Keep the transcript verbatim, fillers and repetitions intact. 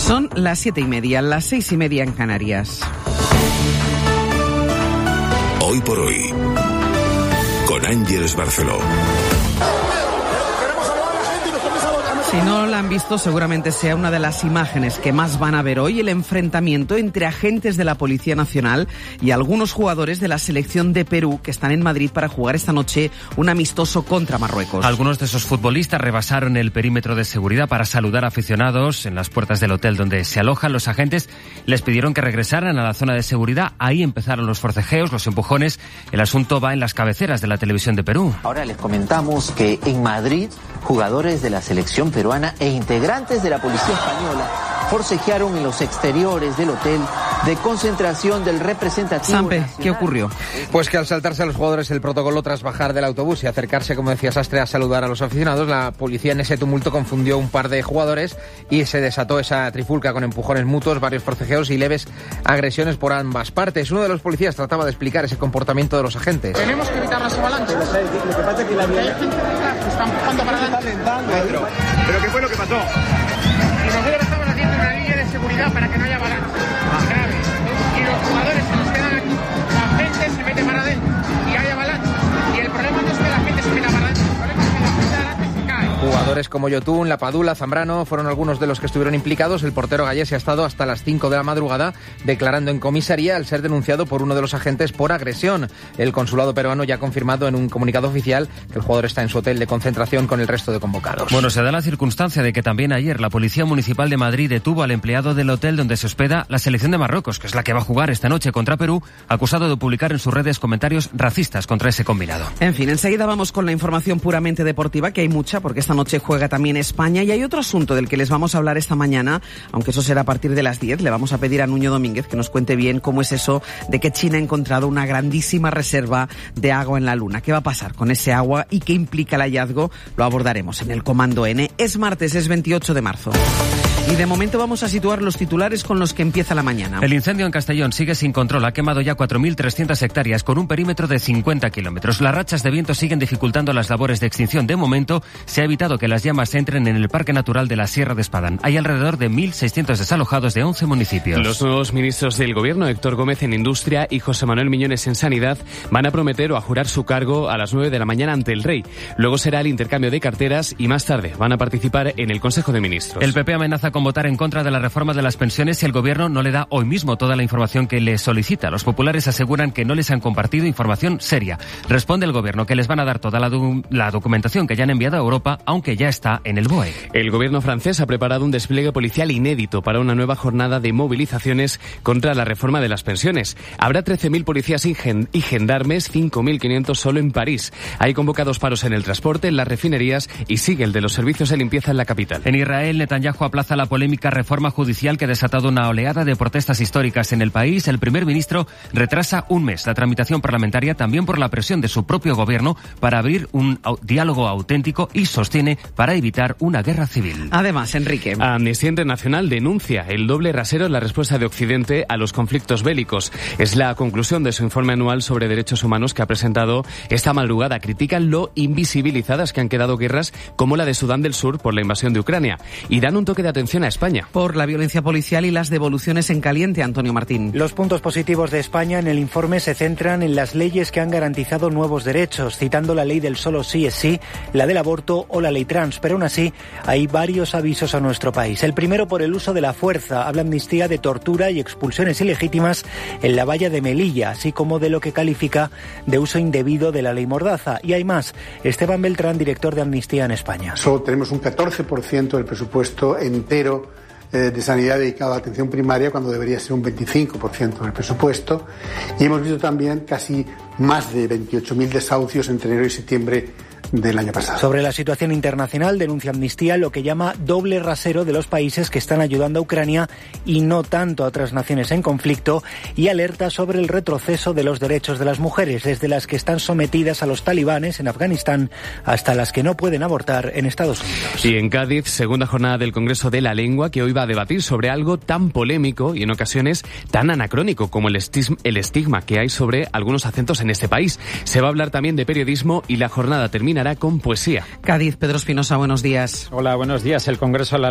Son las siete y media, las seis y media en Canarias. Hoy por hoy, con Ángeles Barceló. Si no la han visto, seguramente sea una de las imágenes que más van a ver hoy, el enfrentamiento entre agentes de la Policía Nacional y algunos jugadores de la selección de Perú que están en Madrid para jugar esta noche un amistoso contra Marruecos. Algunos de esos futbolistas rebasaron el perímetro de seguridad para saludar a aficionados en las puertas del hotel donde se alojan. Los agentes les pidieron que regresaran a la zona de seguridad. Ahí empezaron los forcejeos, los empujones. El asunto va en las cabeceras de la televisión de Perú. Ahora les comentamos que en Madrid, jugadores de la selección peruana e integrantes de la policía española forcejearon en los exteriores del hotel de concentración del representativo Sampe, nacional. ¿qué ocurrió? Pues que al saltarse a los jugadores el protocolo tras bajar del autobús y acercarse, como decía Sastre, a saludar a los aficionados, la policía en ese tumulto confundió un par de jugadores y se desató esa trifulca con empujones mutuos, varios forcejeos y leves agresiones por ambas partes. Uno de los policías trataba de explicar ese comportamiento de los agentes. Tenemos que evitar las avalanchas. Lo que pasa es que la hay gente detrás que está empujando para adelante. Pero, ¿Pero qué fue lo que pasó? Y nosotros estamos haciendo una línea de seguridad para que no haya avalanchas. Grave. Y los jugadores se nos quedan aquí. La gente se mete para adentro y hay avalanchas. Y el problema no es que la gente se meta para adentro. El problema es que la gente de adelante se cae. Jugadores como Yotun, Lapadula, Zambrano fueron algunos de los que estuvieron implicados. El portero gallés ha estado hasta las cinco de la madrugada declarando en comisaría al ser denunciado por uno de los agentes por agresión. El consulado peruano ya ha confirmado en un comunicado oficial que el jugador está en su hotel de concentración con el resto de convocados. Bueno, se da la circunstancia de que también ayer la Policía Municipal de Madrid detuvo al empleado del hotel donde se hospeda la selección de Marruecos, que es la que va a jugar esta noche contra Perú, acusado de publicar en sus redes comentarios racistas contra ese combinado. En fin, enseguida vamos con la información puramente deportiva, que hay mucha, porque esta noche juega también España, y hay otro asunto del que les vamos a hablar esta mañana, aunque eso será a partir de las diez. Le vamos a pedir a Nuño Domínguez que nos cuente bien cómo es eso de que China ha encontrado una grandísima reserva de agua en la Luna. ¿Qué va a pasar con ese agua y qué implica el hallazgo? Lo abordaremos en el Comando N. Es martes, es veintiocho de marzo. Y de momento vamos a situar los titulares con los que empieza la mañana. El incendio en Castellón sigue sin control. Ha quemado ya cuatro mil trescientas hectáreas con un perímetro de cincuenta kilómetros. Las rachas de viento siguen dificultando las labores de extinción. De momento, se ha evitado que las llamas entren en el Parque Natural de la Sierra de Espadán. Hay alrededor de mil seiscientos desalojados de once municipios. Los nuevos ministros del Gobierno, Héctor Gómez en Industria y José Manuel Miñones en Sanidad, van a prometer o a jurar su cargo a las nueve de la mañana ante el Rey. Luego será el intercambio de carteras y más tarde van a participar en el Consejo de Ministros. El P P amenaza con votar en contra de la reforma de las pensiones si el Gobierno no le da hoy mismo toda la información que le solicita. Los populares aseguran que no les han compartido información seria. Responde el Gobierno que les van a dar toda la, do- la documentación que ya han enviado a Europa, aunque ya está en el B O E. El Gobierno francés ha preparado un despliegue policial inédito para una nueva jornada de movilizaciones contra la reforma de las pensiones. Habrá trece mil policías y, gen- y gendarmes, cinco mil quinientos solo en París. Hay convocados paros en el transporte, en las refinerías y sigue el de los servicios de limpieza en la capital. En Israel, Netanyahu aplaza la polémica reforma judicial que ha desatado una oleada de protestas históricas en el país. El primer ministro retrasa un mes la tramitación parlamentaria también por la presión de su propio gobierno para abrir un au- diálogo auténtico y sostiene para evitar una guerra civil. Además, Enrique. Amnistía Internacional denuncia el doble rasero en la respuesta de Occidente a los conflictos bélicos. Es la conclusión de su informe anual sobre derechos humanos que ha presentado esta madrugada. Critican lo invisibilizadas que han quedado guerras como la de Sudán del Sur por la invasión de Ucrania y dan un toque de atención a España. Por la violencia policial y las devoluciones en caliente, Antonio Martín. Los puntos positivos de España en el informe se centran en las leyes que han garantizado nuevos derechos, citando la ley del solo sí es sí, la del aborto o la ley trans. Pero aún así, hay varios avisos a nuestro país. El primero por el uso de la fuerza. Habla Amnistía de tortura y expulsiones ilegítimas en la valla de Melilla, así como de lo que califica de uso indebido de la ley Mordaza. Y hay más. Esteban Beltrán, director de Amnistía en España. Solo tenemos un catorce por ciento del presupuesto entero de sanidad dedicado a la atención primaria, cuando debería ser un veinticinco por ciento del presupuesto, y hemos visto también casi más de veintiocho mil desahucios entre enero y septiembre del año pasado. Sobre la situación internacional, denuncia Amnistía lo que llama doble rasero de los países que están ayudando a Ucrania y no tanto a otras naciones en conflicto, y alerta sobre el retroceso de los derechos de las mujeres, desde las que están sometidas a los talibanes en Afganistán hasta las que no pueden abortar en Estados Unidos. Y en Cádiz, segunda jornada del Congreso de la Lengua, que hoy va a debatir sobre algo tan polémico y en ocasiones tan anacrónico como el estigma, el estigma que hay sobre algunos acentos en este país. Se va a hablar también de periodismo y la jornada terminará con poesía. Cádiz, Pedro Espinosa, buenos días. Hola, buenos días. El Congreso de la